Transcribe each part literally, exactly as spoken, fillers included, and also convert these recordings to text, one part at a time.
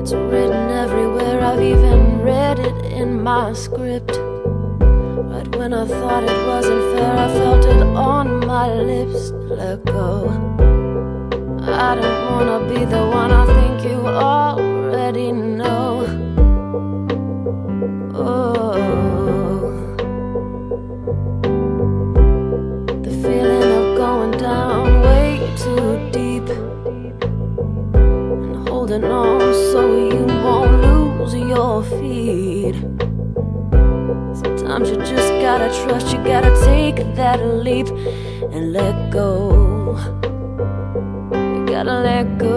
It's written everywhere, I've even read it in my script. Right when I thought it wasn't fair, I felt it on my lips. Let go. I don't wanna be the one, I think you already know. Oh, the feeling of going down way too deep and holding on so you won't lose your feet. Sometimes you just gotta trust, you gotta take that leap and let go. You gotta let go.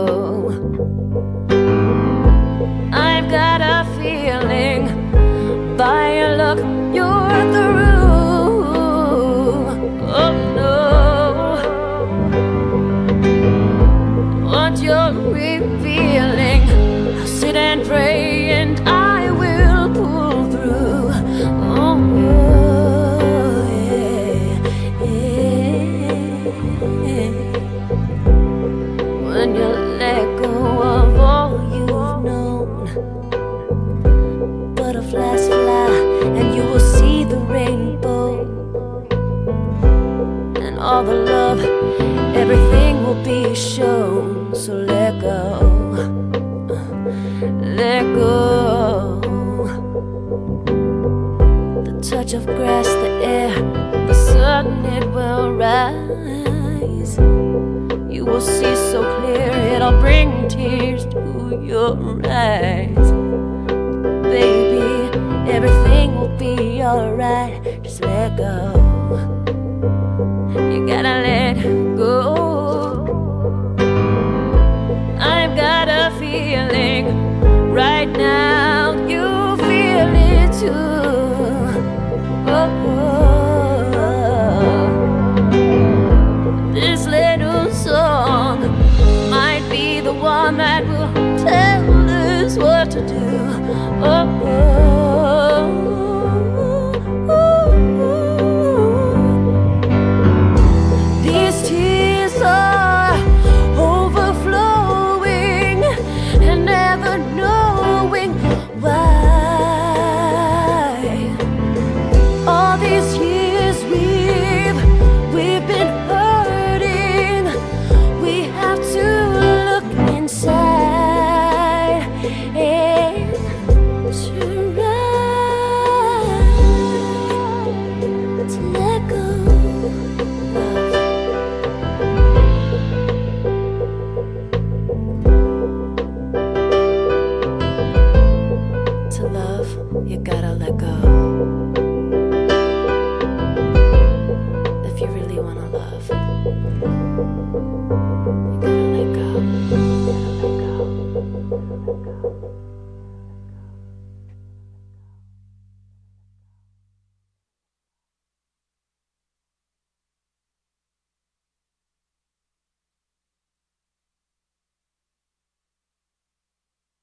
I've got a feeling, by your look, you're through. Oh no, what you're revealing, I'll sit and pray and I will pull through. Oh yeah, yeah. When you let go of all you've known, butterflies fly and you will see the rainbow, and all the love, everything will be shown. So let go, let go. The touch of grass, the air, the sun, it will rise. You will see so clear, it'll bring tears to your eyes. Baby, everything will be alright. Just let go. You gotta let go. I've got a feeling, right now you feel it too. Oh, oh. This little song might be the one that will tell us what to do. Oh, oh, oh, oh. These tears are overflowing and never knowing why. All these years we've we've been hurting. We have to look inside and try to let go. To love, you gotta let go.